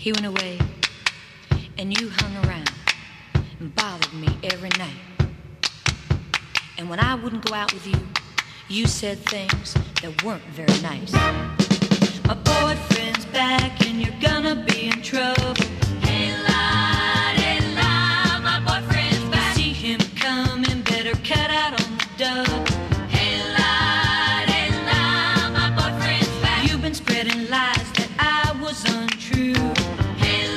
He went away, and you hung around and bothered me every night. And when I wouldn't go out with you, you said things that weren't very nice. My boyfriend's back and you're gonna be in trouble. Hey, la, my boyfriend's back. See him coming, better cut out on the double. Hey, la, my boyfriend's back. You've been spreading lies that I was untrue. Hey,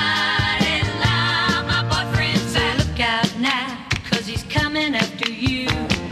la, my boyfriend's back. So look out now, 'cause he's coming after you.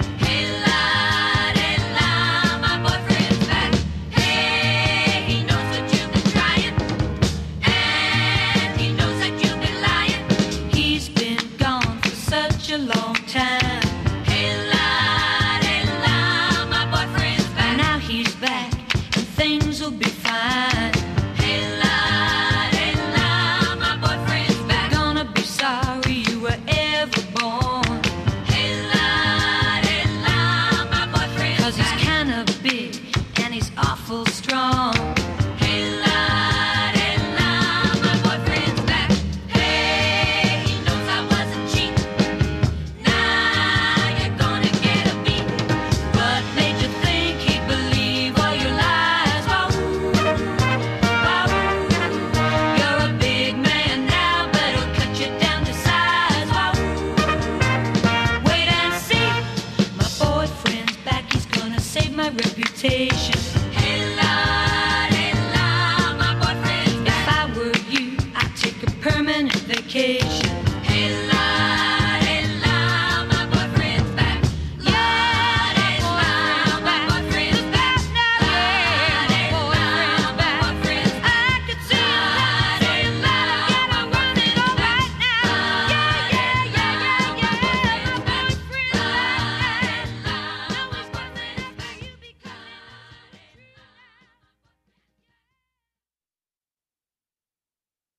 Reputation. Hey la, my boyfriend. If I were you, I'd take a permanent vacation.